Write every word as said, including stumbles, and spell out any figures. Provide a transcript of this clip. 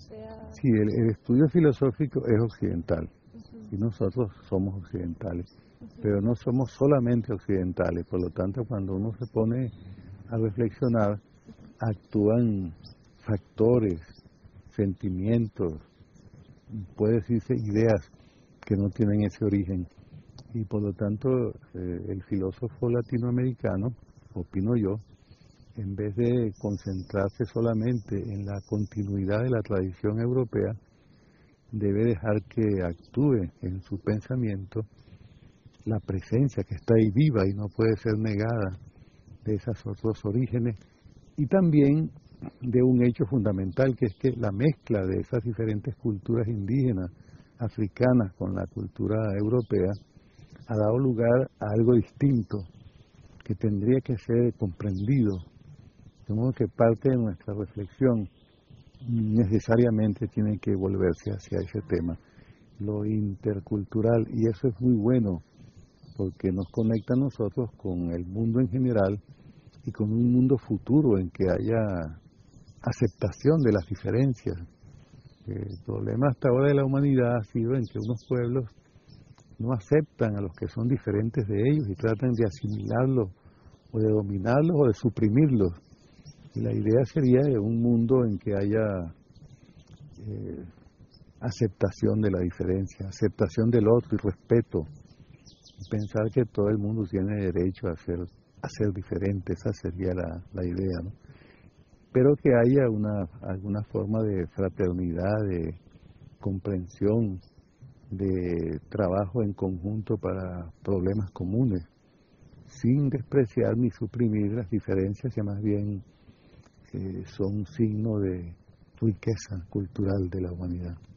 sea... Sí, el, el estudio filosófico es occidental, Uh-huh. y nosotros somos occidentales, Uh-huh. pero no somos solamente occidentales, por lo tanto cuando uno se pone a reflexionar, actúan factores, sentimientos, puede decirse ideas que no tienen ese origen, y por lo tanto eh, el filósofo latinoamericano, opino yo, en vez de concentrarse solamente en la continuidad de la tradición europea, debe dejar que actúe en su pensamiento la presencia que está ahí viva y no puede ser negada de esos otros orígenes, y también de un hecho fundamental, que es que la mezcla de esas diferentes culturas indígenas, africanas, con la cultura europea, ha dado lugar a algo distinto que tendría que ser comprendido. De modo que parte de nuestra reflexión necesariamente tiene que volverse hacia ese tema, lo intercultural, y eso es muy bueno porque nos conecta a nosotros con el mundo en general y con un mundo futuro en que haya aceptación de las diferencias. El problema hasta ahora de la humanidad ha sido en que unos pueblos no aceptan a los que son diferentes de ellos y tratan de asimilarlos o de dominarlos o de suprimirlos. Y la idea sería de un mundo en que haya eh, aceptación de la diferencia, aceptación del otro y respeto. Y pensar que todo el mundo tiene derecho a ser, a ser diferente, esa sería la, la idea, ¿no? Pero que haya una, alguna forma de fraternidad, de comprensión, de trabajo en conjunto para problemas comunes, sin despreciar ni suprimir las diferencias que más bien eh, son un signo de riqueza cultural de la humanidad.